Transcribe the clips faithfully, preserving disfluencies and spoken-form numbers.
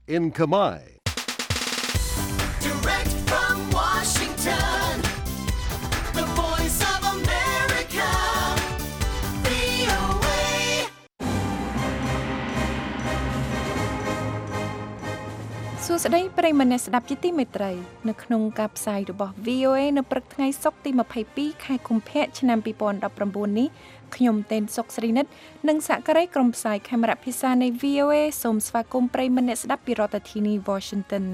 in Khmer. Direct from Washington, the voice of America, វី អូ เอសួស្តីប្រិយមិត្តអ្នកស្ដាប់ជាទីមេត្រីនៅក្នុងការផ្សាយរបស់ វី អូ เอ នៅព្រឹកថ្ងៃសុក្រទីម្ភៃពីរខែកុម្ភៈឆ្នាំពីរពាន់ដប់ប្រាំបួននេះខ្ញុំតេនសុកស្រីនិតនិងសហការីក្រុមផ្សាយខេមរៈភាសានៃ វី អូ เอ សូមស្វាគមន៍ប្រិយមិត្តអ្នកស្ដាប់ពីរដ្ឋធានី Washington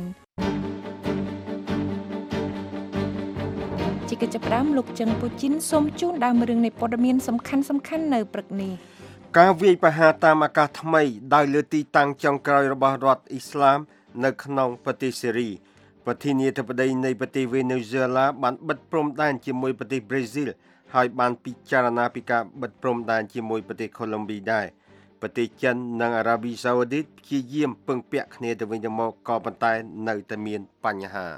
ជាកិច្ចផ្ដើមលោកចឹងពូជីនសូមជូនដើមរឿងនៃព័ត៌មានសំខាន់សំខាន់នៅព្រឹកនេះការវាយប្រហារតាមអាកាសថ្មីដោយលើទីតាំងចុងក្រោយរបស់រដ្ឋអ៊ីស្លាមនៅក្នុងប្រទេសសេរីប្រធានាធិបតីនៃប្រទេសវេណេស៊ុយអេឡាបានបិទព្រំដែនជាមួយប្រទេសប្រេស៊ីលហើយបានពិចារណាពីការបិទព្រំដែនជាមួយប្រទេសកូឡុំប៊ីដែរប្រទេសចិននិងអារ៉ាប៊ីសាអូឌីតព្យាយាមពឹងពាក់គ្នាទៅវិញទៅមកក៏ប៉ុន្តែនៅតែមានបញ្ហា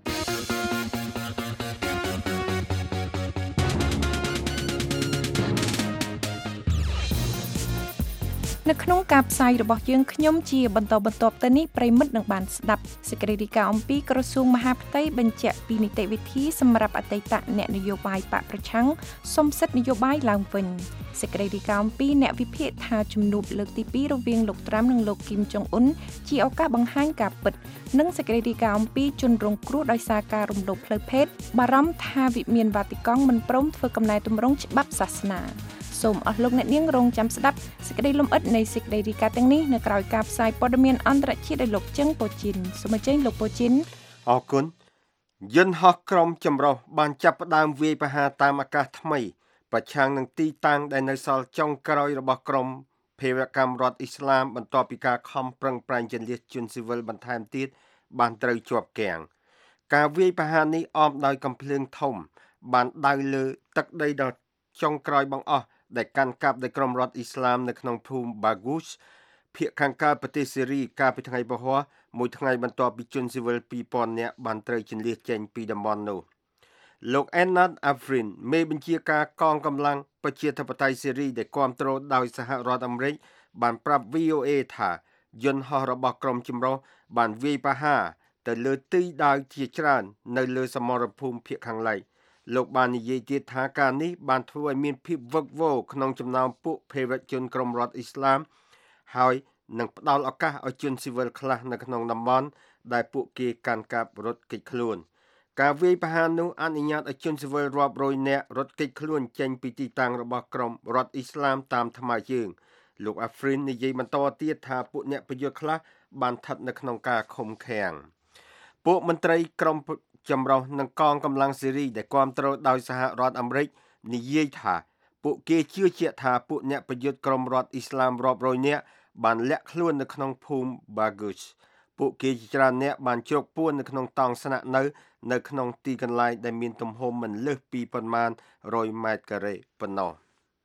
នៅក្នុងការផ្សាយរបស់យើងខ្ញុំជាបន្តបន្ទាប់ទៅនេះប្រិមិត្តនឹងបានស្ដាប់សេចក្តីរាយការណ៍អំពីក្រសួងមហាផ្ទៃបញ្ជាក់ពីនីតិវិធីសម្រាប់អតីតអ្នកនយោបាយបកប្រឆាំងសុំសិទ្ធិនយោបាយឡើងវិញសេចក្តីរាយការណ៍អំពីអ្នកវិភាគថាជំនួបលើកទីពីររវាងលោកត្រាំនិងលោកគីមចុងអ៊ុនជាឱកាសបង្ហាញការពិតនិងសេចក្តីរាយការណ៍អំពីជនរងគ្រោះដោយសារការរំលោភផ្លូវភេទបារម្ភថាវិមានវ៉ាទីកង់មិនព្រមធ្វើកំណែទម្រង់ច្បាប់សាសនាសូមអស់លោកអ្នកនាងរងចាំស្ដាប់សេចក្តីលំអិតនៃសេចក្តីរាយការណ៍ទាំងនេះនៅក្រៅការផ្សាយព័ត៌មានអន្តរជាតិដោយលោកចឹងពូជីនសូមអញ្ជើញលោកពូជីនអរគុណយន្តហោះក្រុមចម្រុះបានចាប់ផ្ដើមវាយប្រហារតាមអាកាសថ្មីប្រឆាំងនឹងទីតាំងដែលនៅសល់ចុងក្រោយរបស់ក្រុមភេរវកម្មរដ្ឋអ៊ីស្លាមបន្ទាប់ពីការខំប្រឹងប្រែងជន្លៀសជនស៊ីវិលបន្ថែមទៀតបានត្រូវជាប់គាំងការវាយប្រហារនេះអមដោយកំភ្លើងធំបានដៅលើទឹកដីដល់ចុងក្រោយបង្អស់ដែលកាន់កាប់ដោយក្រុមរដ្ឋអ៊ីស្លាមនៅក្នុងភូមិ Baghoush ភាគខាងកើតប្រទេសសេរីកាលពីថ្ងៃពហុមួយថ្ងៃបន្ទាប់ពីជនស៊ីវិលពីរពាន់នាក់បានត្រូវជន្លៀសចេញពីតំបន់នោះលោក Enad Afrin មេបញ្ជាការកងកម្លាំងប្រជាធិបតេយ្យសេរីដែលគាំទ្រដោយសហរដ្ឋអាមេរិកបានប្រាប់ វី អូ เอ ថាយន្តហោះរបស់ក្រុមចម្រុះបានវាយប្រហារទៅលើទីដាវជាច្រើននៅលើសមរភូមិភាគខាងលិចលោកបាននិយាយទៀតថាការនេះបានធ្វើឲ្យមានភាពវឹកវរក្នុងចំណោមពួកភេរវជនក្រុមរដ្ឋអ៊ីស្លាមហើយនឹងផ្ដល់ឱកាសឲ្យជនស៊ីវិលខ្លះនៅក្នុងតំបន់ដែលពួកគេកាន់កាប់រត់គេចខ្លួនការវាយប្រហារនោះអនុញ្ញាតឲ្យជនស៊ីវិលរាប់រយនាក់រត់គេចខ្លួនចេញពីទីតាំងរបស់ក្រុមរដ្ឋអ៊ីស្លាមតាមថ្មើរជើងលោក Afrin និយាយបន្តទៀតថាពួកអ្នកប្រយុទ្ធខ្លះបានស្ថិតនៅក្នុងការឃុំឃាំងពួកមន្ត្រីក្រុមចម្រុះនឹងកងកម្លាំងសេរីដែលគាំទ្រដោយសហរដ្ឋអាមេរិកនិយាយថាពួកគេជឿជាក់ថាពួកអ្នកប្រយុទ្ធក្រុមរដ្ឋអ៊ីស្លាមរាប់រយនាក់បានលាក់ខ្លួននៅក្នុងភូមិ Baghoush ពួកគេជាច្រើននាក់បានជ្រកពួននៅក្នុងតង់ស្នាក់នៅនៅក្នុងទីកន្លែងដែលមានទំហំមិនលើសពីប៉ុន្មានរយម៉ែត្រការ៉េប៉ុណ្ណោះ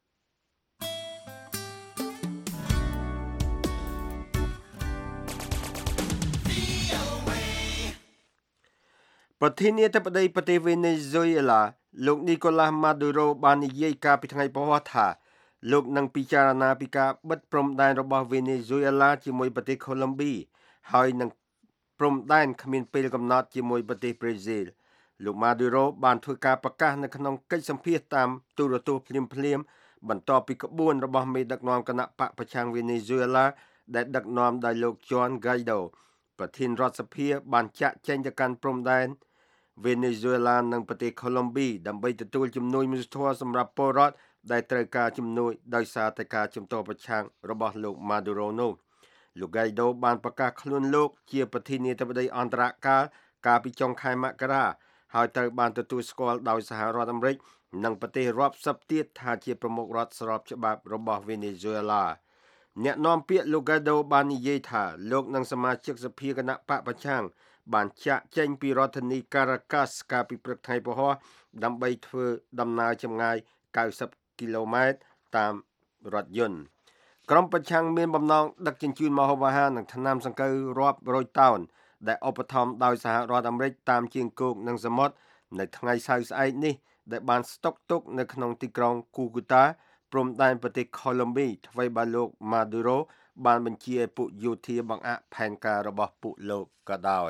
ប្រធានាធិបតីប្រទេសវេណេស៊ុយអេឡាលោកនីកូឡាស់ម៉ាឌូរ៉ូបាននិយាយកាលពីថ្ងៃពហុថាលោកនឹងពិចារណាពីការបិទព្រំដែនរបស់វេណេស៊ុយអេឡាជាមួយប្រទេសកូឡុំប៊ីហើយនឹងព្រំដែនគ្មានពេលកំណត់ជាមួយប្រទេសប្រេស៊ីលលោកម៉ាឌូរ៉ូបានធ្វើការប្រកាសនៅក្នុងកិច្ចសម្ភាសន៍តាមទូរទស្សន៍ភ្លាមៗបន្ទាប់ពីក្បួនរបស់មេដឹកនាំគណៈបកប្រឆាំងវេណេស៊ុយអេឡាដែលដឹកនាំដោយលោក Juan Guaido ប្រធានរដ្ឋសភាបានចាក់ចេញទៅកាន់ព្រំដែនវេណេស៊ុយអេឡានិងប្រទេសកូឡុំប៊ីដើម្បីទទួលជំនួយមនុស្សធម៌សម្រាប់ពលរដ្ឋដែលត្រូវការជំនួយដោយសារតែការជំទាស់ប្រឆាំងរបស់លោកម៉ាឌូរ៉ូនោះលោក Guaido បានប្រកាសខ្លួនលោកជាប្រធានាធិបតីអន្តរកាលកាលពីចុងខែមករាហើយត្រូវបានទទួលស្គាល់ដោយសហរដ្ឋអាមេរិកនិងប្រទេសរាប់សិបទៀតថាជាប្រមុខរដ្ឋស្របច្បាប់របស់វេណេស៊ុយអេឡាអ្នកនាំពាក្យលោក Guaido បាននិយាយថាលោកនិងសមាជិកសភាគណៈបកប្រឆាំងបានចាក់ចេញពីរដ្ឋធានី Caracas កាលពីព្រឹកថ្ងៃពហុដើម្បីធ្វើដំណើរចម្ងាយកៅសិបគីឡូម៉ែត្រតាមរថយន្តក្រុមប្រឆាំងមានបំណងដឹកជញ្ជូនម្ហូបអាហារនិងថ្នាំសង្កូវរាប់រយតោនដែលឧបត្ថម្ភដោយសហរដ្ឋអាមេរិកតាមជើងគោកនិងសមុទ្រនៅថ្ងៃសៅរ៍ស្អែកនេះដែលបានស្តុកទុកនៅក្នុងទីក្រុងគូគូតាព្រំដែនប្រទេសកូឡុំប៊ីថ្មីបើលោកម៉ាឌូរ៉ូបានបញ្ជាឲ្យពួកយោធាបង្អាក់ផែនការរបស់ពួកលោកក៏ដោយ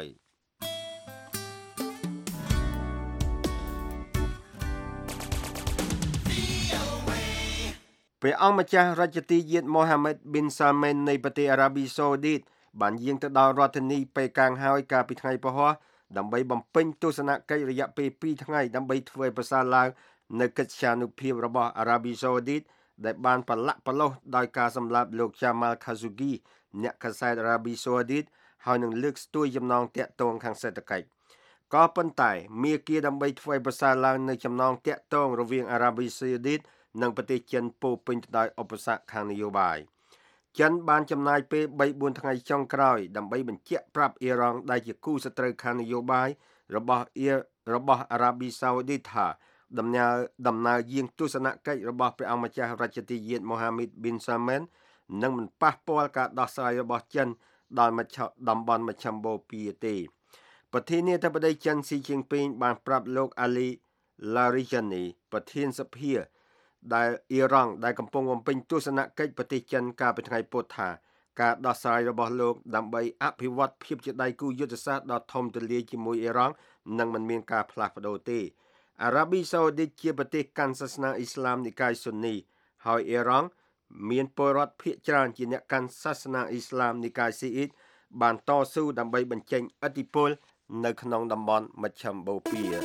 ព្រះអង្គម្ចាស់រាជទីយាតម៉ូហាម៉េតប៊ីនសាមែននៃប្រទេសអារ៉ាប៊ីសូឌីតបានយាងទៅដល់រដ្ឋធានីប៉េកាំងហើយកាលពីថ្ងៃពហុដើម្បីបំពេញទស្សនកិច្ចរយៈពេលពីរថ្ងៃដើម្បីធ្វើឲ្យប្រសើរឡើងនៅកិត្យានុភាពរបស់អារ៉ាប៊ីសូឌីតដែលបានប្រឡាក់ប្រឡោះដោយការសម្លាប់លោក Jamal Khashoggi អ្នកកាសែតអារ៉ាប៊ីសូឌីតហើយនឹងលើកស្ទួយចំណងតាក់ទងខាងសេដ្ឋកិច្ចក៏ប៉ុន្តែមាគ៌ាដើម្បីធ្វើឲ្យប្រសើរឡើងនៅចំណងតាក់ទងរវាងអារ៉ាប៊ីសូឌីតនិងប្រទេសចិនពោពេញទៅដោយឧបសគ្គខាងនយោបាយចិនបានចំណាយពេល បីបួន ថ្ងៃចុងក្រោយដើម្បីបញ្ជាក់ប្រាប់អ៊ីរ៉ង់ដែលជាគូសត្រូវខាងនយោបាយរបស់អ៊ីរបស់អារ៉ាប៊ីសាអូឌីតថាដំណើរដំណើរយាងទស្សនកិច្ចរបស់ព្រះអង្គម្ចាស់រាជទីយាតម៉ូហាម៉េតប៊ីនសាមែននឹងមិនប៉ះពាល់ការដោះស្រាយរបស់ចិនដល់មជ្ឈតំបន់មជ្ឈមបូព៌ាទេប្រធានាធិបតីចិនស៊ីជីនពីងបានប្រាប់លោកអាលីឡារីយ៉ានីប្រធានសភាដែលអ៊ីរ៉ង់ដែលកំពុងបំពេញទស្សនកិច្ចប្រទេសចិនកាលពីថ្ងៃពុធថាការដោះស្រាយរបស់លោកដើម្បីអភិវឌ្ឍភាពជាដៃគូយុទ្ធសាស្ត្រដ៏ធំទូលាយជាមួយអ៊ីរ៉ង់នឹងមិនមានការផ្លាស់ប្ដូរទេអារ៉ាប៊ីសាអូឌីតជាប្រទេសកាន់សាសនាអ៊ីស្លាមនិកាយស៊ុននីហើយអ៊ីរ៉ង់មានពលរដ្ឋភាគច្រើនជាអ្នកកាន់សាសនាអ៊ីស្លាមនិកាយស៊ីអ៊ីតបានតស៊ូដើម្បីបញ្ចេញឥទ្ធិពលនៅក្នុងតំបន់មជ្ឈមបូព៌ា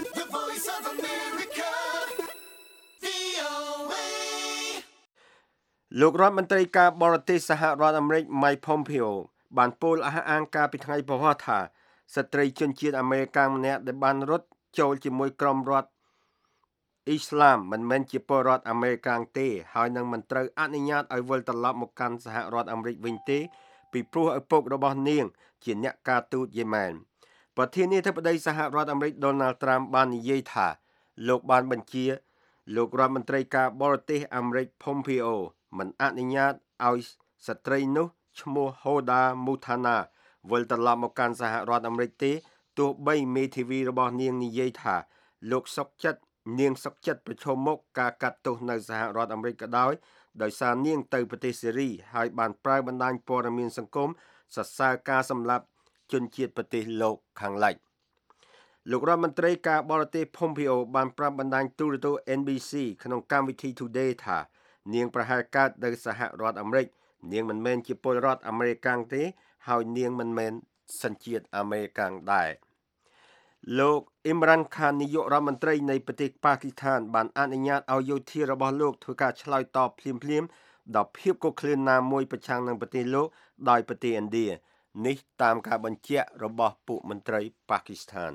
លោករដ្ឋមន្ត្រីការបរទេសសហរដ្ឋអាមេរិក Mike Pompeo បានពោលអះអាងការពីថ្ងៃពហុថាស្ត្រីជនជាតិអាមេរិកម្នាក់ដែលបានរត់ចូលជាមួយក្រុមរដ្ឋអ៊ីស្លាមមិនមែនជាពលរដ្ឋអាមេរិកាំងទេហើយនឹងមិនត្រូវអនុញ្ញាតឲ្យវិលត្រឡប់មកកាន់សហរដ្ឋអាមេរិកវិញទេពីព្រោះឪពុករបស់នាងជាអ្នកការទូតយេម៉ែនប្រធានាធិបតីសហរដ្ឋអាមេរិក Donald Trump បាននិយាយថាលោកបានបញ្ជាលោករដ្ឋមន្ត្រីការបរទេសអាមេរិក Pompeo មិនអនុញ្ញាតឲ្យស្ត្រីនោះឈ្មោះ Hoda Mutana វិលត្រឡប់មកកាន់សហរដ្ឋអាមេរិកទេទោះបីមេធាវីរបស់នាងនិយាយថាលោកសុកចិត្តនាងសុកចិត្តប្រឈមមុខការកាត់ទោសនៅសហរដ្ឋអាមេរិកក៏ដោយដោយសារនាងទៅប្រទេសសេរីហើយបានប្រើបណ្ដាញព័ត៌មានសង្គមសរសើរការសម្លាប់ជនជាតិប្រទេសលោកខាងលិចលោករដ្ឋមន្ត្រីការបរទេស Pompeo បានប្រាប់បណ្ដាញទូរទស្សន៍ N B C ក្នុងកម្មវិធី Today ថានាងប្រហែលកើតនៅសហរដ្ឋអាមេរិកនាងមិនមែនជាពលរដ្ឋអាមេរិកាំងទេហើយនាងមិនមែនសញ្ជាតិអាមេរិកាំងដែរលោកអ៊ីមរ៉ាន់ខាននាយករដ្ឋមន្ត្រីនៃប្រទេសប៉ាគីស្ថានបានអនុញ្ញាតឲ្យយោធារបស់លោកធ្វើការឆ្លើយតបភ្លាមៗដល់ភាពកុក្លឿនណាមួយប្រឆាំងនឹងប្រទេសលោកដោយប្រទេសឥណ្ឌានេះតាមការបញ្ជាក់របស់ពួកមន្ត្រីប៉ាគីស្ថាន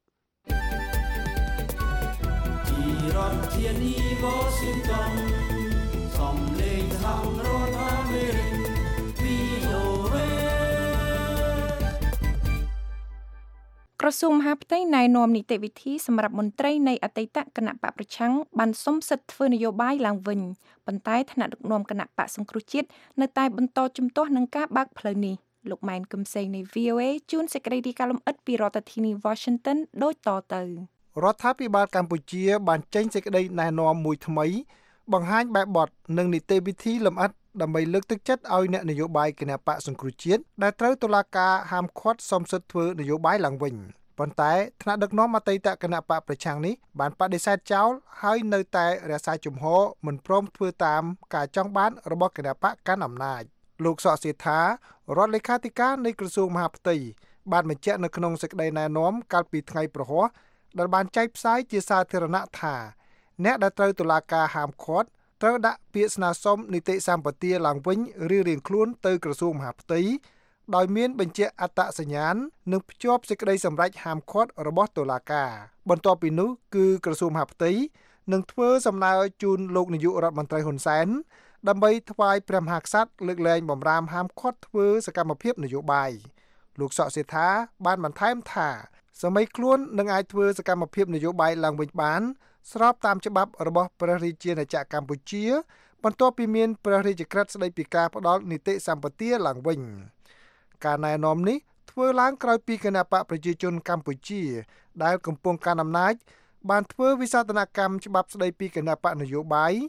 ពីរដ្ឋធានី Washington សំឡេងសហរដ្ឋអាមេរិក វី អូ เอក្រសួងមហាផ្ទៃណែនាំនីតិវិធីសម្រាប់មន្ត្រីនៃអតីតគណៈបកប្រឆាំងបានសុំសិទ្ធិធ្វើនយោបាយឡើងវិញប៉ុន្តែថ្នាក់ដឹកនាំគណៈបកសង្គ្រោះជាតិនៅតែបន្តជំទាស់នឹងការបើកផ្លូវនេះលោកម៉ែនកឹមសេងនៃ V O A ជួនសេចក្តីរាយការណ៍លម្អិតពីរដ្ឋធានី Washington ដូចតទៅរដ្ឋាភិបាលកម្ពុជាបានចេញសេចក្តីណែនាំមួយថ្មីបង្ហាញបែបបទនិងនីតិវិធីលម្អិតដើម្បីលើកទឹកចិត្តឲ្យអ្នកនយោបាយគណបកសង្គ្រោះជាតិដែលត្រូវតុលាការហាមឃាត់សុំសិទ្ធិធ្វើនយោបាយឡើងវិញប៉ុន្តែថ្នាក់ដឹកនាំអតីតគណបកប្រឆាំងនេះបានបដិសេធចោលហើយនៅតែរក្សាជំហរមិនព្រមធ្វើតាមការចង់បានរបស់គណបកកាន់អំណាចលោកសុកសេដ្ឋារដ្ឋលេខាធិការនៃក្រសួងមហាផ្ទៃបានបញ្ជាក់នៅក្នុងសេចក្តីណែនាំកាលពីថ្ងៃប្រហ័សដែលបានចែកផ្សាយជាសាធារណៈថាអ្នកដែលត្រូវតុលាការហាមឃាត់ត្រូវដាក់ពាក្យស្នើសុំនីតិសម្បទាឡើងវិញរៀងៗខ្លួនទៅក្រសួងមហាផ្ទៃដោយមានបញ្ជាក់អត្តសញ្ញាណនិងភ្ជាប់សេចក្តីសម្រេចហាមឃាត់របស់តុលាការបន្ទាប់ពីនោះគឺក្រសួងមហាផ្ទៃនឹងធ្វើសំណើជូនលោកនាយករដ្ឋមន្ត្រីហ៊ុនសែនដើម្បីថ្វាយព្រះមហាក្សត្រលើកលែងបម្រាមហាមឃាត់ធ្វើសកម្មភាពនយោបាយលោកសុកសេដ្ឋាបានបន្ថែមថាសម័យខ្លួននឹងអាចធ្វើសកម្មភាពនយោបាយឡើងវិញបានស្របតាមច្បាប់របស់ព្រះរាជាណាចក្រកម្ពុជាបន្ទាប់ពីមានព្រះរាជក្រឹត្យស្តីពីការផ្តល់នីតិសម្បទាឡើងវិញការណែនាំនេះធ្វើឡើងក្រោយពីគណបកប្រជាជនកម្ពុជាដែលកំពុងកាន់អំណាចបានធ្វើវិសោធនកម្មច្បាប់ស្តីពីគណបកនយោបាយ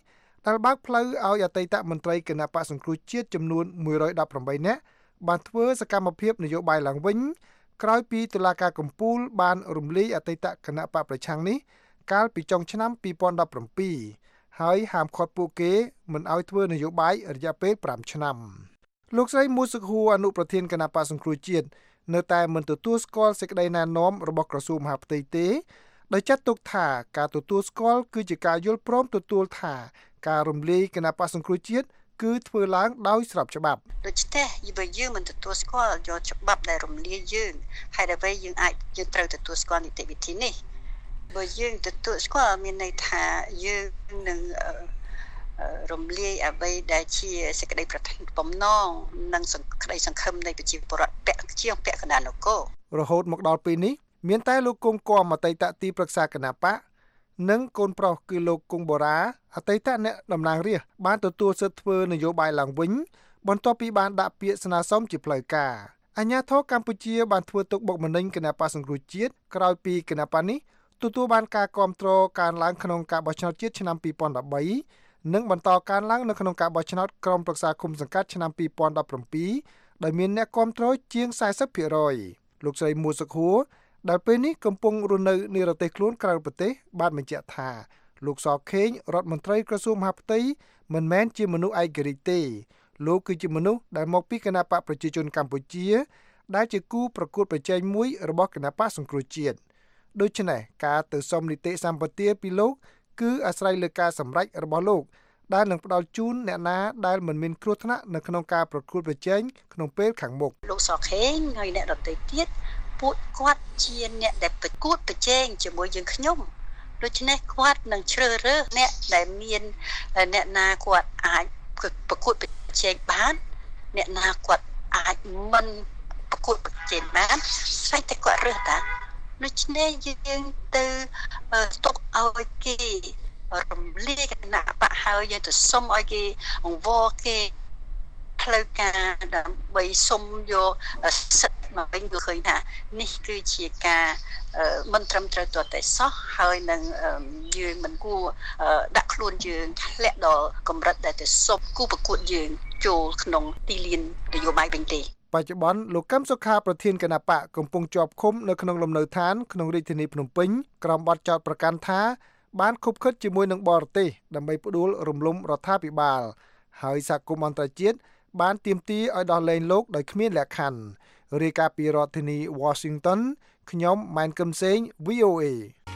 ដែលបើកផ្លូវឲ្យអតីតមន្ត្រីគណៈបក្សសង្គ្រោះជាតិចំនួនមួយរយដប់ប្រាំបីនាក់បានធ្វើសកម្មភាពនយោបាយឡើងវិញក្រោយពីតុលាការកំពូលបានរំលាយអតីតគណៈបកប្រឆាំងនេះកាលពីចុងឆ្នាំពីរពាន់ដប់ប្រាំពីរហើយហាមឃាត់ពួកគេមិនឲ្យធ្វើនយោបាយរយៈពេលប្រាំឆ្នាំលោកស្រីមូសុខួរអនុប្រធានគណៈបក្សសង្គ្រោះជាតិនៅតែមិនទទួលស្គាល់សេចក្តីណែនាំរបស់ក្រសួងមហាផ្ទៃទេដោយចាត់ទុកថាការទទួលស្គាល់គឺជាការយល់ព្រមទទួលថាការរំលាយគណៈបក្សសង្គ្រោះជាតិគឺធ្វើឡើងដោយស្របច្បាប់ដូច្នេះបើយើងមិនទទួលស្គាល់យកច្បាប់ដែលរំលាយយើងហើយដើម្បីយើងអាចយើងត្រូវទទួលស្គាល់នីតិវិធីនេះបើយើងទទួលស្គាល់មានន័យថាយើងនឹងរំលាយអ្វីដែលជាសេចក្តីប្រធានបំណងនិងសេចក្តីសង្ឃឹមនៃប្រជាពលរដ្ឋពាក់ជាងពាក់កណ្ដាលនគររហូតមកដល់ពេលនេះមានតែលោកគង់គំអតីតទីប្រឹក្សាគណៈបកនិងកូនប្រុសគឺលោកគង់បូរ៉ាអតីតអ្នកតំណាងរាស្ត្របានទទួលសិទ្ធិធ្វើនយោបាយឡើងវិញបន្ទាប់ពីបានដាក់ពាក្យស្នើសុំជាផ្លូវការអាជ្ញាធរកម្ពុជាបានធ្វើទុកបុកម្នេញគណៈបក្សសង្គ្រោះជាតិក្រោយពីគណៈបកនេះទទួលបានការគាំទ្រកើនឡើងក្នុងការបោះឆ្នោតជាតិឆ្នាំពីរពាន់ដប់បីនិងបន្តកើនឡើងនៅក្នុងការបោះឆ្នោតក្រុមប្រឹក្សាគុំសង្កាត់ឆ្នាំពីរពាន់ដប់ប្រាំពីរដោយមានអ្នកគាំទ្រជាង សែសិបភាគរយ លោកស្រីមូសុខួរដែលពេលនេះកំពុងរស់នៅនិរទេសខ្លួនក្រៅប្រទេសបានបញ្ជាក់ថាលោកសខេងរដ្ឋមន្ត្រីក្រសួងមហាផ្ទៃមិនមែនជាមនុស្សឯករាជ្យទេលោកគឺជាមនុស្សដែលមកពីគណបកប្រជាជនកម្ពុជាដែលជាគូប្រកួតប្រជែងមួយរបស់គណបកសង្គ្រោះជាតិដូច្នេះការទៅសុំនីតិសម្បទាពីលោកគឺអាស្រ័យលើការសម្រេចរបស់លោកដែលនឹងផ្ដល់ជូនអ្នកណាដែលមិនមានគ្រោះថ្នាក់នៅក្នុងការប្រកួតប្រជែងក្នុងពេលខាងមុខលោកសខេងហើយអ្នកដទៃទៀតពួកគាត់ជាអ្នកដែលប្រកួតប្រជែងជាមួយយើងខ្ញុំដូច្នេះគាត់នឹងជ្រើសរើសអ្នកដែលមានអ្នកណាគាត់អាចប្រកួតប្រជែងបានអ្នកណាគាត់អាចមិនប្រកួតប្រជែងបានស្អីតែគាត់រើសតាដូច្នេះយើងទៅទុកឲ្យគេរំលាយគណៈបកហើយយើងទៅសុំឲ្យគេអង្វរគេផ្លូវការដើម្បីសុំយកសិទ្ធិមកវិញគឺឃើញថានេះគឺជាការមិនត្រឹមត្រូវទាល់តែសោះហើយនឹងយើងមិនគួរដាក់ខ្លួនយើងធ្លាក់ដល់កម្រិតដែលទៅសុំគូប្រកួតយើងចូលក្នុងទីលាននយោបាយវិញទេបច្ចុប្បន្នលោកកឹមសុខាប្រធានគណៈបកកំពុងជាប់ឃុំនៅក្នុងលំនៅឋានក្នុងរាជធានីភ្នំពេញក្រោមបទចោទប្រកាន់ថាបានខុបខិតជាមួយនឹងបរទេសដើម្បីផ្ដួលរំលំរដ្ឋាភិបាលហើយសហគមន៍អន្តរជាតិបានទាមទារឲ្យដោះលែងលោកដោយគ្មានលក្ខខណ្ឌរាយការណ៍ពីរដ្ឋធានី Washington ខ្ញុំម៉ែនកឹមសេង វី អូ เอ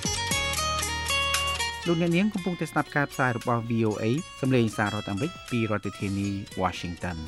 លោកអ្នកនាងកំពុងតែស្ដាប់ការផ្សាយរបស់ វី អូ เอ សម្លេងសាររដ្ឋអាមេរិកពីរដ្ឋធានី Washington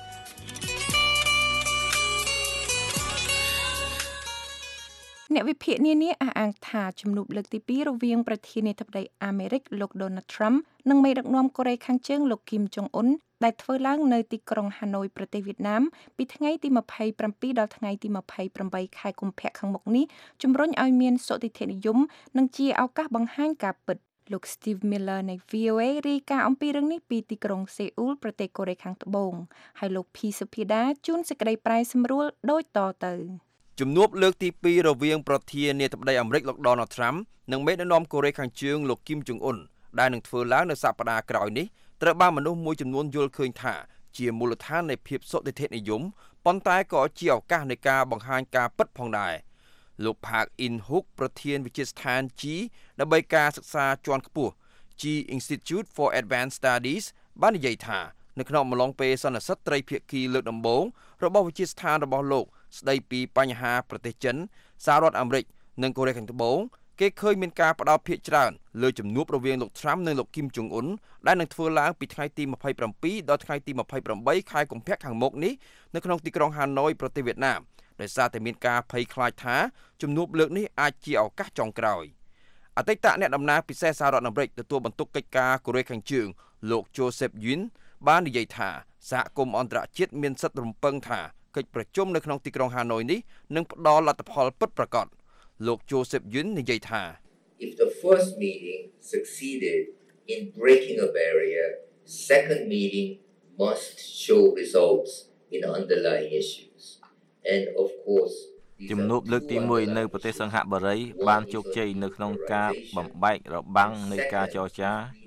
អ្នកវិភាគនានាអះអាងថាជំនួបលើកទីពីររវាងប្រធានាធិបតីអាមេរិកលោក Donald Trump និងមេដឹកនាំកូរ៉េខាងជើងលោក Kim Jong Un ដែលធ្វើឡើងនៅទីក្រុងហាណូយប្រទេសវៀតណាមពីថ្ងៃទីម្ភៃប្រាំពីរដល់ថ្ងៃទីម្ភៃប្រាំបីខែកុម្ភៈខាងមុខនេះជំរុញឲ្យមានសុតិធិនិយមនិងជាឱកាសបង្ហាញការពិតលោក Steve Miller នៃ វី អូ เอ រាយការណ៍អំពីរឿងនេះពីទីក្រុងសេអ៊ូលប្រទេសកូរ៉េខាងត្បូងហើយលោក P សុភាដាជួនសេចក្តីប្រែសម្រួលដូចតទៅជំនួបលើកទីពីររវាងប្រធានាធិបតីអាមេរិកលោក Donald Trump និងមេដឹកនាំកូរ៉េខាងជើងលោក Kim Jong Un ដែលនឹងធ្វើឡើងនៅសប្តាហ៍ក្រោយនេះត្រូវបានមនុស្សមួយចំនួនយល់ឃើញថាជាមូលដ្ឋាននៃភាពសុតិធិនិយមប៉ុន្តែក៏ជាឱកាសនៃការបង្ហាញការពិតផងដែរលោក Park In-hook ប្រធានវិទ្យាស្ថាន G ដើម្បីការសិក្សាជាន់ខ្ពស់ G Institute for Advanced Studies បាននិយាយថានៅក្នុងអំឡុងពេលសន្និសីទត្រីភាគីលើកដំបូងរបស់វិទ្យាស្ថានរបស់លោកស្ដីពីបញ្ហាប្រទេសចិនសហរដ្ឋអាមេរិកនិងកូរ៉េខាងត្បូងគេឃើញមានការផ្ដោតភាគច្រើនលើជំនួបរវាងលោក Trump និងលោក Kim Jong Un ដែលនឹងធ្វើឡើងពីថ្ងៃទីម្ភៃប្រាំពីរដល់ថ្ងៃទីម្ភៃប្រាំបីខែកុម្ភៈខាងមុខនេះនៅក្នុងទីក្រុងហាណូយប្រទេសវៀតណាមដោយសារតែមានការភ័យខ្លាចថាជំនួបលើកនេះអាចជាឱកាសចុងក្រោយអតីតអ្នកតំណាងពិសេសសហរដ្ឋអាមេរិកទទួលបន្ទុកកិច្ចការកូរ៉េខាងជើងលោក Joseph Yun បាននិយាយថាសហគមន៍អន្តរជាតិមានសិទ្ធិរំពឹងថាកិច្ចប្រជុំនៅក្នុងទីក្រុងហាណូយនេះនឹងផ្ដល់លទ្ធផលពិតប្រាកដលោក Joseph Yun និយាយថា If the first meeting succeeded in breaking a barrier, second meeting must show results in underlying issues. And of course, ជំនួបលើកទីមួយនៅប្រទេសសង្ហបុរីបានជោគជ័យនៅក្នុងការបំបែករបាំងនៃការចរចា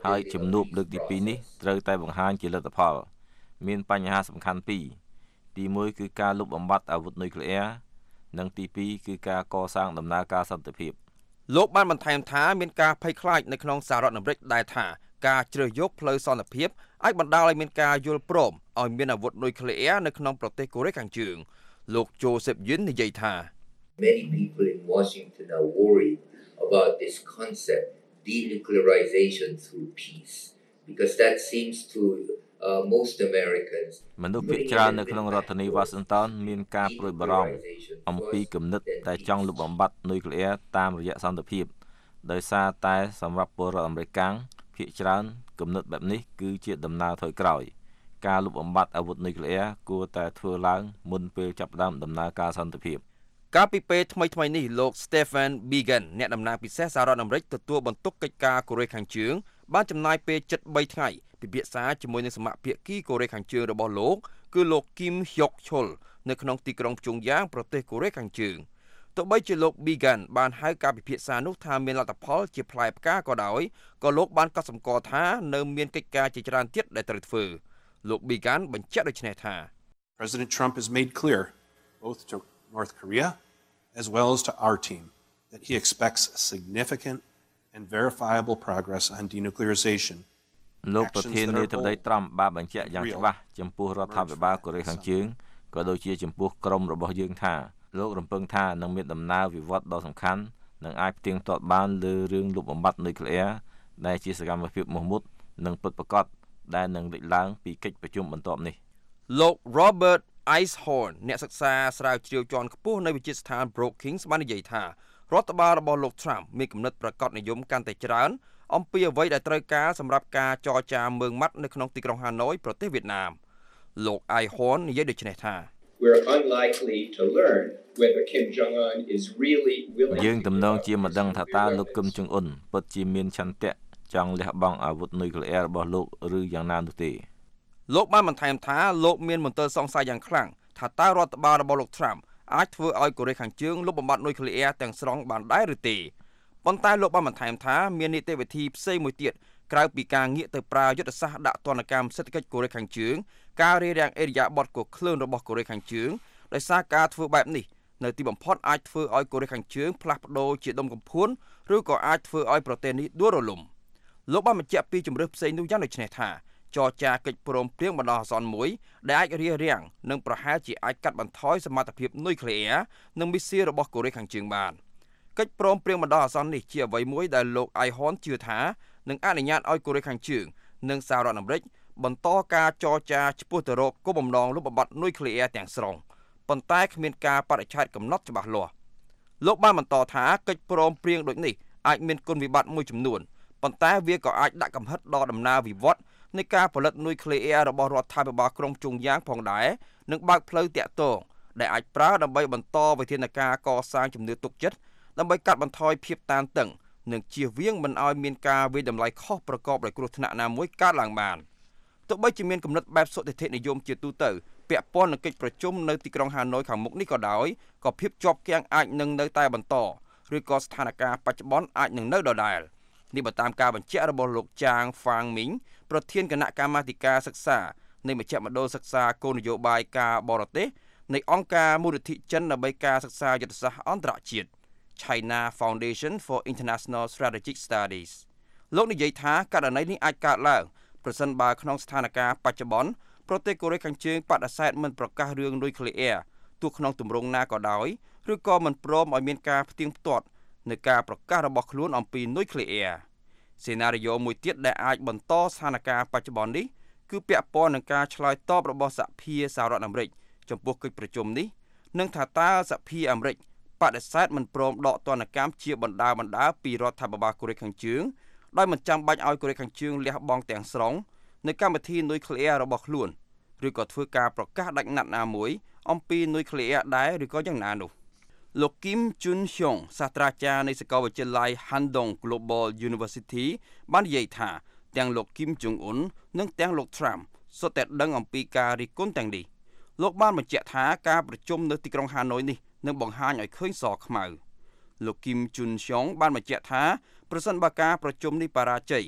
ហើយជំនួបលើកទីពីរនេះត្រូវតែបង្ហាញជាលទ្ធផលមានបញ្ហាសំខាន់ពីរទីមួយគឺការលុបបំបាត់អាវុធនុយក្លេអ៊ែរនិងទីពីរគឺការកសាងដំណើរការសន្តិភាពលោកបានបន្ថែមថាមានការភ័យខ្លាចនៅក្នុងសហរដ្ឋអាមេរិកដែលថាការជ្រើសយកផ្លូវសន្តិភាពអាចបណ្ដាលឲ្យមានការយល់ព្រមឲ្យមានអាវុធនុយក្លេអ៊ែរនៅក្នុងប្រទេសកូរ៉េខាងជើងលោក Joseph Yun និយាយថា Many people in Washington are worried about this concept denuclearization through peace because that seems to uh, most Americans មនុស្សភាគច្រើននៅក្នុងរដ្ឋធានី Washington មានការព្រួយបារម្ភអំពីគំនិតតែចង់លុបបំបាត់នុយក្លេអ៊ែរតាមរយៈសន្តិភាពដោយសារតែសម្រាប់ពលរដ្ឋអាមេរិកភាគច្រើនគំនិតបែបនេះគឺជាដំណើរថយក្រោយការលុបបំបាត់អាវុធនុយក្លេអ៊ែរគួរតែធ្វើឡើងមុនពេលចាប់ផ្ដើមដំណើរការសន្តិភាពកាលពីពេលថ្មីៗនេះលោក Stephen Biegun អ្នកតំណាងពិសេសសហរដ្ឋអាមេរិកទទួលបន្ទុកកិច្ចការកូរ៉េខាងជើងបានចំណាយពេលជិតបីថ្ងៃពិភាក្សាជាមួយនឹងសមាភាគីកូរ៉េខាងជើងរបស់លោកគឺលោក Kim Hyok Chol នៅក្នុងទីក្រុងព្យុងយ៉ាងប្រទេសកូរ៉េខាងជើងទោះបីជាលោក Biegun បានហៅការពិភាក្សានោះថាមានលទ្ធផលជាផ្លែផ្កាក៏ដោយក៏លោកបានកត់សម្គាល់ថានៅមានកិច្ចការជាច្រើនទៀតដែលត្រូវធ្វើលោក Biegun បញ្ជាក់ដូចនេះថា President Trump has made clear both to North Korea as well as to our team that he expects significant and verifiable progress on denuclearization លោកប្រធានាធិបតីត្រាំបានបញ្ជាក់យ៉ាងច្បាស់ចំពោះរដ្ឋាភិបាលកូរ៉េខាងជើងក៏ដូចជាចំពោះក្រុមរបស់យើងថាលោករំពឹងថានឹងមានដំណើរវិវត្តដ៏សំខាន់និងអាចផ្ទៀងផ្ទាត់បានលើរឿងលុបបំបាត់នុយក្លេអ៊ែរដែលជាសកម្មភាពមោះមុតនិងពិតប្រាកដដែលនឹងលេចឡើងពីកិច្ចប្រជុំបន្ទាប់នេះលោក Robert Eishorn អ្នកសិក្សាស្រាវជ្រាវជាន់ខ្ពស់នៅវិទ្យាស្ថាន Brookings បាននិយាយថារដ្ឋបាលរបស់លោក Trump មានគំនិតប្រកបនិយមកាន់តែច្រើនអំពីអ្វីដែលត្រូវការសម្រាប់ការចរចាមើងម៉ាត់នៅក្នុងទីក្រុងហាណូយប្រទេសវៀតណាមលោក Eishorn និយាយដូចនេះថា We're unlikely to learn whether Kim Jong-un is really willing យើងទំនងជាមិនដឹងថាតើលោកគឹមចុងអ៊ុនពិតជាមានឆន្ទៈចង់លះបង់អាវុធនុយក្លេអ៊ែររបស់លោកឬយ៉ាងណានោះទេលោកបានបន្ថែមថាលោកមានមន្ទិលសង្ស័យយ៉ាងខ្លាំងថាតើរដ្ឋបាលរបស់លោក Trump អាចធ្វើឲ្យកូរ៉េខាងជើងលុបបំបាត់នុយក្លេអ៊ែរទាំងស្រុងបានដែរឬទេប៉ុន្តែលោកបានបន្ថែមថាមាននីតិវិធីផ្សេងមួយទៀតក្រៅពីការងាកទៅប្រើយុទ្ធសាស្ត្រដាក់ទណ្ឌកម្មសេដ្ឋកិច្ចកូរ៉េខាងជើងការរារាំងអេរយាប័តកក្លឿនរបស់កូរ៉េខាងជើងដោយសារការធ្វើបែបនេះនៅទីបំផុតអាចធ្វើឲ្យកូរ៉េខាងជើងផ្លាស់ប្ដូរជាដុំកំភួនឬក៏អាចធ្វើឲ្យប្រទេសនេះដួលរលំលោកបានបញ្ជាក់ពីជំរឿនផ្សេងនោះយ៉ាងដូចនេះថាចរចាកិច្ចព្រមព្រៀងបណ្ដោះអាសន្នមួយដែលអាចរារាំងនិងប្រហែលជាអាចកាត់បន្ថយសមត្ថភាពនុយក្លេអ៊ែរនិងមីស៊ីលរបស់កូរ៉េខាងជើងបានកិច្ចព្រមព្រៀងបណ្ដោះអាសន្ននេះជាអ្វីមួយដែលលោក Eishorn ជឿថានឹងអនុញ្ញាតឲ្យកូរ៉េខាងជើងនិងសហរដ្ឋអាមេរិកបន្តការចរចាឆ្ពោះទៅរកគោលបំណងលុបបំបាត់នុយក្លេអ៊ែរទាំងស្រុងប៉ុន្តែគ្មានការបដិឆេទកំណត់ច្បាស់លាស់លោកបានបន្តថាកិច្ចព្រមព្រៀងដូចនេះអាចមានគុណវិបត្តិមួយចំនួនប៉ុន្តែវាក៏អាចដាក់កំហិតដល់ដំណើរវិវត្តនៃការផលិតនុយក្លេអ៊ែររបស់រដ្ឋាភិបាលក្រុងជុងយ៉ាងផងដែរនិងបើកផ្លូវតាក់ទងដែលអាចប្រើដើម្បីបន្តវិធានការកសាងជំនឿទុកចិត្តដើម្បីកាត់បន្ថយភាពតានតឹងនិងជៀសវាងមិនឲ្យមានការវាយតម្លៃខុសប្រកបដោយគ្រោះថ្នាក់ណាមួយកើតឡើងបានទោះបីជាមានគំនិតបែបសុតិធិនិយមជាទូទៅពាក់ព័ន្ធនឹងកិច្ចប្រជុំនៅទីក្រុងហាណូយខាងមុខនេះក៏ដោយក៏ភាពជាប់គាំងអាចនឹងនៅតែបន្តឬក៏ស្ថានភាពបច្ចុប្បន្នអាចនឹងនៅដដែលនេះបើតាមការបញ្ជាក់របស់លោកចាងហ្វាងមីងប្រធានគណៈកម្មាធិការសិក្សានៃមជ្ឈមណ្ឌលសិក្សាគោលនយោបាយការបរទេសនៃអង្គការមូលនិធិចិនដើម្បីការសិក្សាយុទ្ធសាស្ត្រអន្តរជាតិ China Foundation for International Strategic Studies លោកនិយាយថាករណីនេះអាចកើតឡើងប្រសិនបើក្នុងស្ថានភាពបច្ចុប្បន្នប្រទេសកូរ៉េខាងជើងបដិសេធមិនប្រកាសរឿងនុយក្លេអ៊ែរទោះក្នុងទម្រង់ណាក៏ដោយឬក៏មិនព្រមឲ្យមានការផ្ទៀងផ្ទាត់នៃការប្រកាសរបស់ខ្លួនអំពីនុយក្លេអ៊ែរសេណារីយ៉ូមួយទៀតដែលអាចបន្តស្ថានភាពបច្ចុប្បន្ននេះគឺពាក់ព័ន្ធនឹងការឆ្លើយតបរបស់សហភាពសហរដ្ឋអាមេរិកចំពោះកិច្ចប្រជុំនេះនិងថាតើសហភាពអាមេរិកបដិសេធមិនព្រមដកទណ្ឌកម្មជាបណ្ដាបណ្ដាពីរដ្ឋាភិបាលកូរ៉េខាងជើងដោយមិនចាំបាច់ឲ្យកូរ៉េខាងជើងលះបង់ទាំងស្រុងនៅកម្មវិធីនុយក្លេអ៊ែររបស់ខ្លួនឬក៏ធ្វើការប្រកាសដាច់ណាត់ណាមួយអំពីនុយក្លេអ៊ែរដែរឬក៏យ៉ាងណានោះលោក Kim Jun Hyong សាស្ត្រាចារ្យនៃសាកលវិទ្យាល័យ Handong Global University បាននិយាយថាទាំងលោក Kim Jong Un និងទាំងលោក Trump សុទ្ធតែដឹងអំពីការរិះគន់ទាំងនេះលោកបានបញ្ជាក់ថាការប្រជុំនៅទីក្រុងហាណូយនេះនឹងបង្ហាញឲ្យឃើញសខ្មៅលោក Kim Jun Hyong បានបញ្ជាក់ថាប្រសិនបើការប្រជុំនេះបរាជ័យ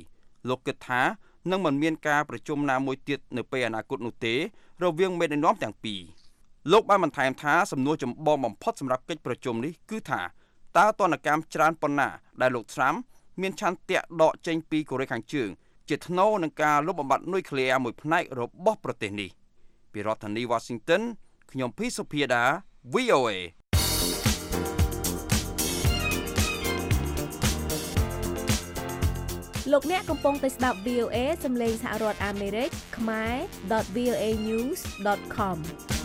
លោកគិតថានឹងមិនមានការប្រជុំណាមួយទៀតនៅពេលអនាគតនោះទេរវាងមេដឹកនាំទាំងពីរលោកបានបន្ថែមថាសំណួរចម្បងបំផុតសម្រាប់កិច្ចប្រជុំនេះគឺថាតើទណ្ឌកម្មច្រើនប៉ុណ្ណាដែលលោកត្រាំមានឆន្ទៈដកចេញពីកូរ៉េខាងជើងជាថ្នូរនឹងការលុបបំបាត់នុយក្លេអ៊ែរមួយផ្នែករបស់ប្រទេសនេះពីរដ្ឋធានី Washington ខ្ញុំភីសុភាដា វី អូ เอលោកអ្នកកំពុងតែស្ដាប់ វី អូ เอ សំឡេងសហរដ្ឋអាមេរិកខ្មែរ .វី អូ เอ news ដត com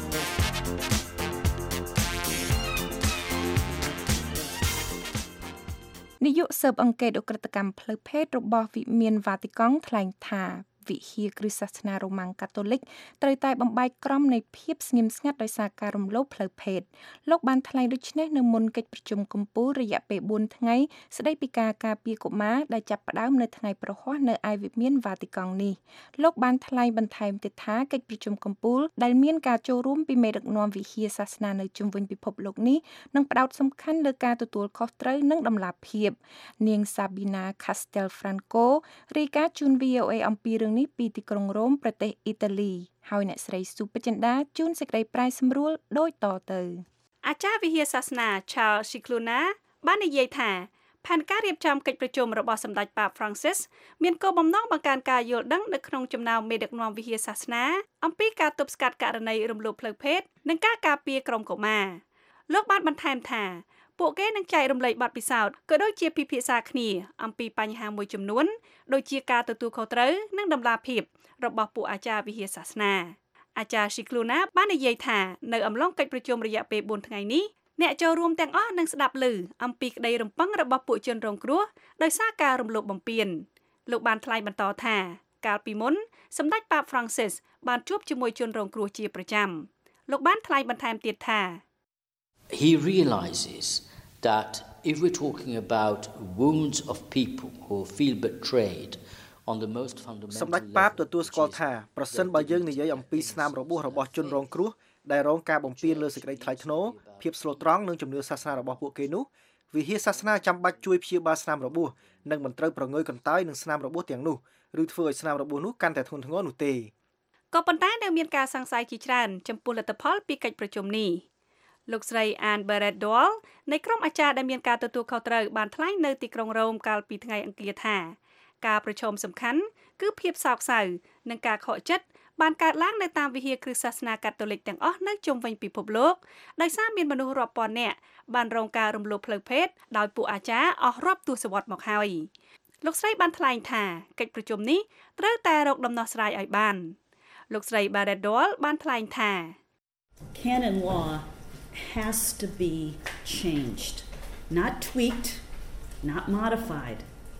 នាយកស៊ើបអង្កេតឧក្រិដ្ឋកម្មផ្លូវភេទរបស់វិមានវ៉ាទីកង់ថ្លែងថាវិហារគ្រិស្តសាសនារ៉ូម៉ាំងកាតូលិកត្រូវតែបំបែកក្រមនៃភាពស្ងៀមស្ងាត់ដោយសារការរំលោភផ្លូវភេទលោកបានថ្លែងដូចនេះនៅមុនកិច្ចប្រជុំកំពូលរយៈពេលបួនថ្ងៃស្ដីពីការការពារកុមារដែលចាប់ផ្ដើមនៅថ្ងៃប្រហ័សនៅឯវិមានវ៉ាទីកង់នេះលោកបានថ្លែងបន្ថែមទៀតថាកិច្ចប្រជុំកំពូលដែលមានការចូលរួមពីមេដឹកនាំវិហារសាសនានៅជុំវិញពិភពលោកនេះនឹងផ្ដោតសំខាន់លើការទទួលខុសត្រូវនិងតម្លាភាពនាង Sabina Castelfranco រាយការណ៍ជូន វី អូ เอ អំពីរឿងនេះពីទីក្រុងរ៉ូមប្រទេសអ៊ីតាលីហើយអ្នកស្រីសុបចិន្តាជូនសេចក្តីប្រាយសម្រួលដូចតទៅអាចារ្យវិហារសាសនា Charles Cicluna បាននិយាយថាផែនការរៀបចំកិច្ចប្រជុំរបស់សម្ដេចប៉ា Francis មានគោលបំណងបង្កើនការយល់ដឹងនៅក្នុងចំណោមមេដឹកនាំវិហារសាសនាអំពីការទប់ស្កាត់ករណីរំលោភផ្លូវភេទនិងការការពារក្រុមកុមារលោកបានបន្ថែមថាពួកគេនឹងចែករំលែកបទពិសោធន៍ក៏ដូចជាពិភាក្សាគ្នាអំពីបញ្ហាមួយចំនួនដូចជាការទទួលខុសត្រូវនិងតម្លាភាពរបស់ពួកអាចារ្យវិហារសាសនាអាចារ្យ Cicluna បាននិយាយថានៅអំឡុងកិច្ចប្រជុំរយៈពេលបួនថ្ងៃនេះអ្នកចូលរួមទាំងអស់នឹងស្ដាប់ឮអំពីក្តីរំពឹងរបស់ពួកជនរងគ្រោះដោយសារការរំលោភបំពានលោកបានថ្លែងបន្តថាកាលពីមុនសម្ដេចប៉ា Francis បានជួបជាមួយជនរងគ្រោះជាប្រចាំលោកបានថ្លែងបន្ថែមទៀតថា He realizes that if we're talking about wounds of people who feel betrayed on the most fundamental សម្ដេចប៉ាបទទួលស្គាល់ថាប្រសិនបើយើងនិយាយអំពីស្នាមរបួសរបស់ជនរងគ្រោះដែលរងការបំពានលើសេចក្តីថ្លៃថ្នូរភាពស្លូតត្រង់និងជំនឿសាសនារបស់ពួកគេនោះវិហារសាសនាចាំបាច់ជួយព្យាបាលស្នាមរបួសនិងមិនត្រូវប្រងើយកន្តើយនឹងស្នាមរបួសទាំងនោះឬធ្វើឲ្យស្នាមរបួសនោះកាន់តែធ្ងន់ធ្ងរនោះទេក៏ប៉ុន្តែនៅមានការសង្ស័យជាច្រើនចំពោះលទ្ធផលពីកិច្ចប្រជុំនេះលោកស្រី Anne Barrett-Dwell នៃក្រុមអាចារ្យដែលមានការទទួលខុសត្រូវបានថ្លែងនៅទីក្រុងរ៉ូមកាលពីថ្ងៃអង្គារថាការប្រជុំសំខាន់គឺភាពសោកសៅនិងការខកចិត្តបានកើតឡើងនៅតាមវិហារគ្រិស្តសាសនាកាតូលិកទាំងអស់នៅជុំវិញពិភពលោកដោយសារមានមនុស្សរាប់ពាន់នាក់បានរងការរំលោភផ្លូវភេទដោយពួកអាចារ្យអស់រាប់ទសវត្សរ៍មកហើយលោកស្រីបានថ្លែងថាកិច្ចប្រជុំនេះត្រូវតែរកដំណោះស្រាយឲ្យបានលោកស្រី Barrett-Dwell បានថ្លែងថា Canon law has to be changed, not tweaked, not modified,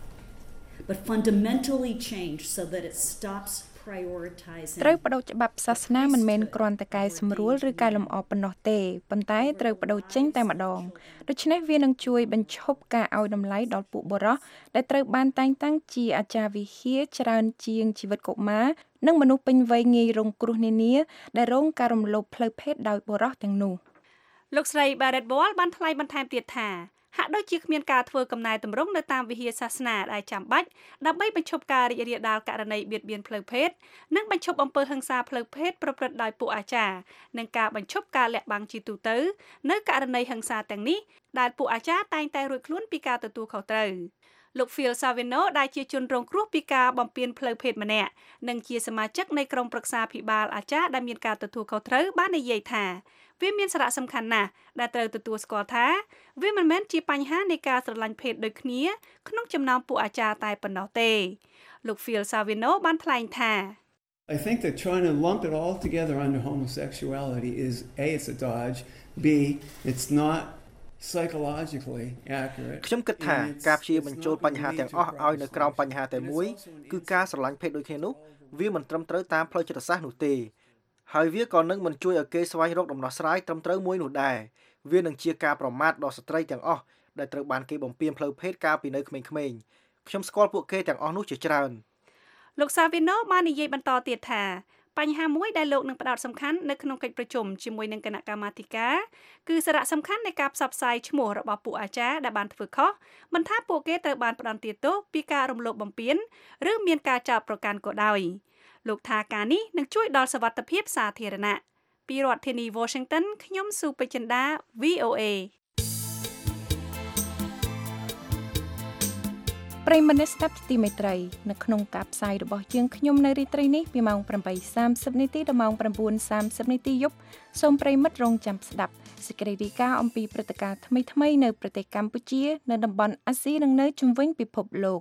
but fundamentally changed so that it stops prioritizing ត្រូវបដូរច្បាប់សាសនាមិនមែនគ្រាន់តែកែសម្រួលឬកែលម្អប៉ុណ្ណោះទេប៉ុន្តែត្រូវបដូរចេញតែម្ដងដូច្នេះវានឹងជួយបញ្ឈប់ការឲ្យតម្លៃដល់ពួកបុរសដែលត្រូវបានតែងតាំងជាអាចារ្យវិហារច្រើនជាងជីវិតកុមារនិងមនុស្សពេញវ័យងាយរងគ្រោះនានាដែលរងការរំលោភផ្លូវភេទដោយបុរសទាំងនោះលោកស្រី Barrett-Dwell បានថ្លែងបន្ថែមទៀតថាហាក់ដូចជាគ្មានការធ្វើកំណែតម្រង់នៅតាមវិហារសាសនាដែលចាំបាច់ដើម្បីបញ្ឈប់ការរីករាលដាលករណីបៀតបៀនផ្លូវភេទនិងបញ្ឈប់អំពើហិង្សាផ្លូវភេទប្រព្រឹត្តដោយពួកអាចារ្យនិងការបញ្ឈប់ការលាក់បាំងជាទូទៅនៅករណីហិង្សាទាំងនេះដែលពួកអាចារ្យតែងតែរួចខ្លួនពីការទទួលខុសត្រូវលោក Phil Savino ដែលជាជនរងគ្រោះពីការបំពានផ្លូវភេទម្នាក់និងជាសមាជិកនៃក្រុមប្រឹក្សាភិបាលអាចារ្យដែលមានការទទួលខុសត្រូវបាននិយាយថាវាមានសារៈសំខាន់ណាស់ដែលត្រូវទទួលស្គាល់ថាវាមិនមែនជាបញ្ហានៃការស្រឡាញ់ភេទដូចគ្នាក្នុងចំណោមពួកអាចារ្យតែប៉ុណ្ណោះទេលោក Phil Savino បានថ្លែងថា I think that trying to lump it all together under homosexuality is A it's a dodge B it's not psychologically accurate ខ្ញុំគិតថាការព្យាបញ្ចូលបញ្ហាទាំងអស់ឲ្យនៅក្រោមបញ្ហាតែមួយគឺការស្រឡាញ់ភេទដូចគ្នានោះវាមិនត្រឹមត្រូវតាមផ្លូវចិត្តសាស្ត្រនោះទេហើយវាក៏នឹងមិនជួយឲ្យគេស្វែងរកដំណោះស្រាយត្រឹមត្រូវមួយនោះដែរវានឹងជាការប្រមាថដល់ស្ត្រីទាំងអស់ដែលត្រូវបានគេបំពានផ្លូវភេទកាលពីនៅក្មេងៗខ្ញុំស្គាល់ពួកគេទាំងអស់នោះជាច្រើនលោក Savino បាននិយាយបន្តទៀតថាបញ្ហាមួយដែលលោកនឹងផ្ដោតសំខាន់នៅក្នុងកិច្ចប្រជុំជាមួយនឹងគណៈកម្មាធិការគឺសារៈសំខាន់នៃការផ្សព្វផ្សាយឈ្មោះរបស់ពួកអាចារ្យដែលបានធ្វើខុសមិនថាពួកគេត្រូវបានផ្ដន្ទាទោសពីការរំលោភបំពានឬមានការចោទប្រកាន់ក៏ដោយលោកថាការនេះនឹងជួយដល់សុវត្ថិភាពសាធារណៈពីរដ្ឋធានី Washington ខ្ញុំស៊ូពេជ្រចិន្តា វី អូ เอប្រិយមិត្តអ្នកស្ដាប់ជាទីមេត្រីនៅក្នុងការផ្សាយរបស់យើងខ្ញុំនៅរាត្រីនេះពីម៉ោង ប្រាំបីសាមសិប នាទីដល់ម៉ោង ប្រាំបួនសាមសិប នាទីយប់សូមប្រិយមិត្តរងចាំស្ដាប់សេចក្តីរាយការណ៍អំពីព្រឹត្តិការណ៍ថ្មីៗនៅប្រទេសកម្ពុជានៅតំបន់អាស៊ីនិងនៅជុំវិញពិភពលោក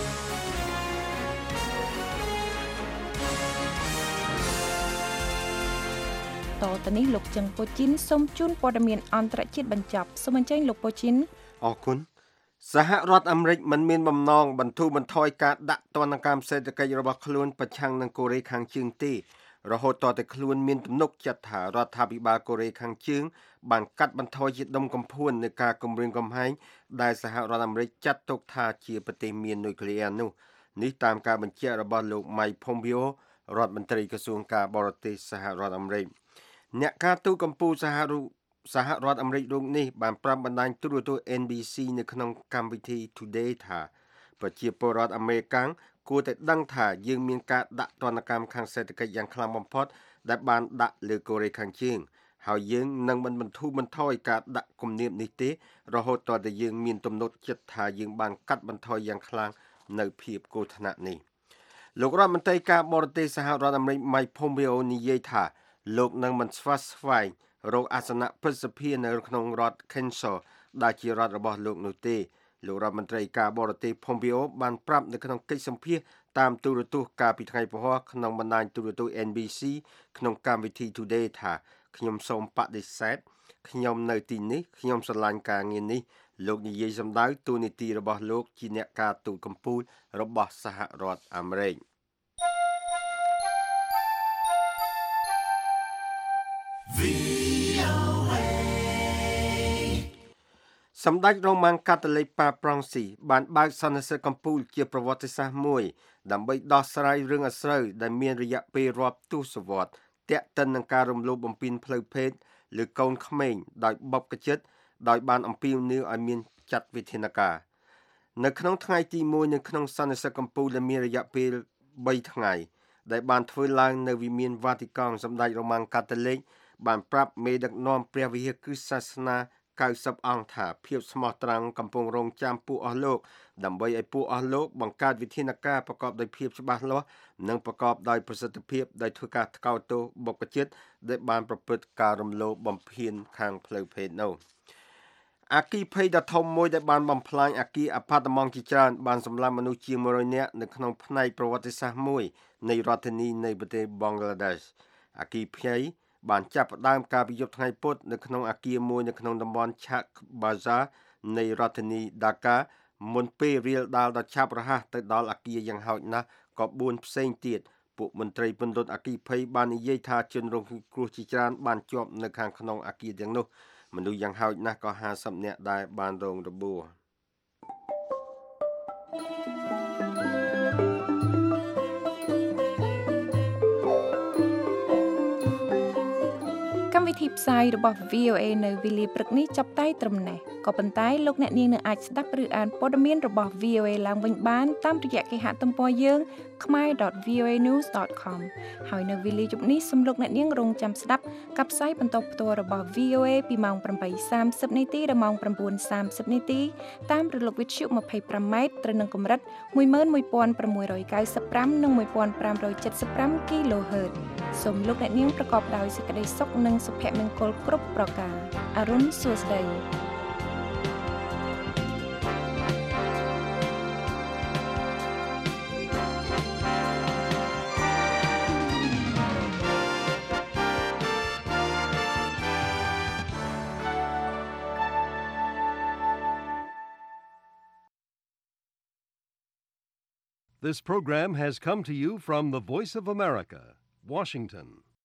តទៅនេះលោកជឹងពូជីនសូមជូនព័ត៌មានអន្តរជាតិបញ្ចប់សូមអញ្ជើញលោកពូជីនអរគុណសហរដ្ឋអាមេរិកមិនមានបំណងបន្ធូរបន្ថយការដាក់ទណ្ឌកម្មសេដ្ឋកិច្ចរបស់ខ្លួនប្រឆាំងនឹងកូរ៉េខាងជើងទេរហូតតតែខ្លួនមានទំនុកចិត្តថារដ្ឋាភិបាលកូរ៉េខាងជើងបានកាត់បន្ថយជាដុំកំភួននៃការគំរាមកំហែងដែលសហរដ្ឋអាមេរិកចាត់ទុកថាជាប្រទេសមាននុយក្លេអ៊ែរនោះនេះតាមការបញ្ជាក់របស់លោក Mike Pompeo រដ្ឋមន្ត្រីក្រសួងការបរទេសសហរដ្ឋអាមេរិកអ្នកការទូតកម្ពុជាសហរដ្ឋសហរដ្ឋអាមេរិករូបនេះបានប្រាប់បណ្ដាញទូរទស្សន៍ เอ็น บี ซี នៅក្នុងកម្មវិធី Today ថាប្រជាពលរដ្ឋអាមេរិកាំងគួរតែដឹងថាយើងមានការដាក់ទណ្ឌកម្មខាងសេដ្ឋកិច្ចយ៉ាងខ្លាំងបំផុតដែលបានដាក់លើកូរ៉េខាងជើងហើយយើងនឹងមិនបន្ធូរបន្ថយការដាក់គំនាបនេះទេរហូតតតែយើងមានទំនុកចិត្តថាយើងបានកាត់បន្ថយយ៉ាងខ្លាំងនៅភាពគ្រោះថ្នាក់នេះលោករដ្ឋមន្ត្រីការបរទេសសហរដ្ឋអាមេរិក Mike Pompeo និយាយថាលោកនឹងមិនស្វាស្វែងរកអាសនៈប្រសិទ្ធភាពនៅក្នុងរដ្ឋ Kansas ដែលជារដ្ឋរបស់លោកនោះទេលោករដ្ឋមន្ត្រីការបរទេស Pompeo បានប្រាប់នៅក្នុងកិច្ចសម្ភាសន៍តាមទូរទស្សន៍កាលពីថ្ងៃព្រហស្បតិ៍ក្នុងបណ្ដាញទូរទស្សន៍ เอ็น บี ซี ក្នុងកម្មវិធី Today ថាខ្ញុំសូមបដិសេធខ្ញុំនៅទីនេះខ្ញុំស្រឡាញ់ការងារនេះលោកនិយាយសម្ដៅតួនាទីរបស់លោកជាអ្នកការទូតកម្ពុជារបស់សហរដ្ឋអាមេរិកសម្ដេចរ៉ូម៉ាំងកាតូលិកប៉ាប្រង់ស៊ីបានបើកសន្និសីទកំពូលជាប្រវត្តិសាស្ត្រមួយដើម្បីដោះស្រាយរឿងអាស្រូវដែលមានរយៈពេលរាប់ទសវត្សរ៍ទាក់ទិននឹងការរំលោភបំពានផ្លូវភេទលើកូនក្មេងដោយបុព្វជិតដោយបានអំពាវនាវឲ្យមានចាត់វិធានការនៅក្នុងថ្ងៃទីមួយនៅក្នុងសន្និសីទកំពូលដែលមានរយៈពេលបីថ្ងៃដែលបានធ្វើឡើងនៅវិមានវ៉ាទីកង់សម្ដេចរ៉ូម៉ាំងកាតូលិកបានប្រាប់មេដឹកនាំព្រះវិហារគ្រិស្តសាសនាកៅសិបអង្គថាភាពស្មោះត្រង់កំពុងរងចាំពួកអស់លោកដើម្បីឲ្យពួកអស់លោកបង្កើតវិធានការប្រកបដោយភាពច្បាស់លាស់និងប្រកបដោយប្រសិទ្ធភាពដោយធ្វើការថ្កោលទោសបុព្វជិតដែលបានប្រព្រឹត្តការរំលោភបំពានខាងផ្លូវភេទនោះអគ្គិភ័យដ៏ធំមួយដែលបានបំផ្លាញអគារអាផាតម៉ង់ជាច្រើនបានសម្លាប់មនុស្សជាងមួយរយនាក់នៅក្នុងផ្នែកប្រវត្តិសាស្ត្រមួយនៃរដ្ឋធានីនៃប្រទេសបង់ក្លាដេសអគ្គិភ័យបានចាប់ផ្ដើមការពីយប់ថ្ងៃពុធនៅក្នុងអគារមួយនៅក្នុងតំបន់ឆាក់បាហ្សានៃរដ្ឋធានីដាកាមុនពេលរាលដាលដ៏ឆាប់រហ័សទៅដល់អគារយ៉ាងហោចណាស់ក៏បួនផ្សេងទៀតពួកមន្ត្រីពន្លត់អគ្គិភ័យបាននិយាយថាជនរងគ្រោះជាច្រើនបានជាប់នៅខាងក្នុងអគារទាំងនោះមនុស្សយ៉ាងហោចណាស់ក៏ห้าสิบនាក់ដែរបានរងរបួសកម្មវិធីផ្សាយរបស់ វី អូ เอ នៅវេលាព្រឹកនេះចាប់តែត្រឹមនេះក៏ប៉ុន្តែលោកអ្នកនាងនៅអាចស្ដាប់ឬអានព័ត៌មានរបស់ វី អូ เอ ឡើងវិញបានតាមរយៈគេហទំព័រយើង khmer dot v o a news dot com ហើយនៅវេលាយប់នេះសូមលោកអ្នកនាងរងចាំស្ដាប់ការផ្សាយបន្តផ្ទាល់របស់ វី អូ เอ ពីម៉ោង ប្រាំបីសាមសិប នាទីដល់ម៉ោង ប្រាំបួនសាមសិប នាទីតាមរលកវិទ្យុ ยี่สิบห้า ម៉ែត្រត្រូវនឹងកម្រិត một nghìn một trăm chín mươi lăm និង một nghìn năm trăm七mươi lăm គីឡូហឺតសូមលោកអ្នកនាងប្រកបដោយសេចក្តីសុខនិងសុភមង្គលគ្រប់ប្រការអរុនសួស្តី This program has come to you from the Voice of America, Washington.